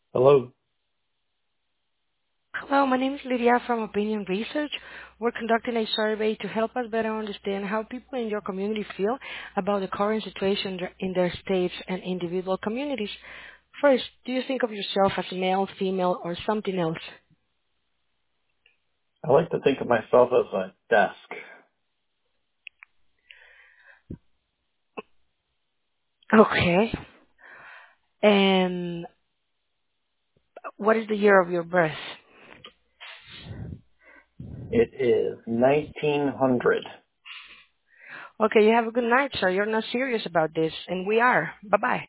Hello. Hello, my name is Lydia from Opinion Research. We're conducting a survey to help us better understand how people in your community feel about the current situation in their states and individual communities. First, do you think of yourself as male, female, or something else? I like to think of myself as a desk. Okay. And what is the year of your birth? It is 1900. Okay, you have a good night, sir. You're not serious about this, and we are. Bye-bye.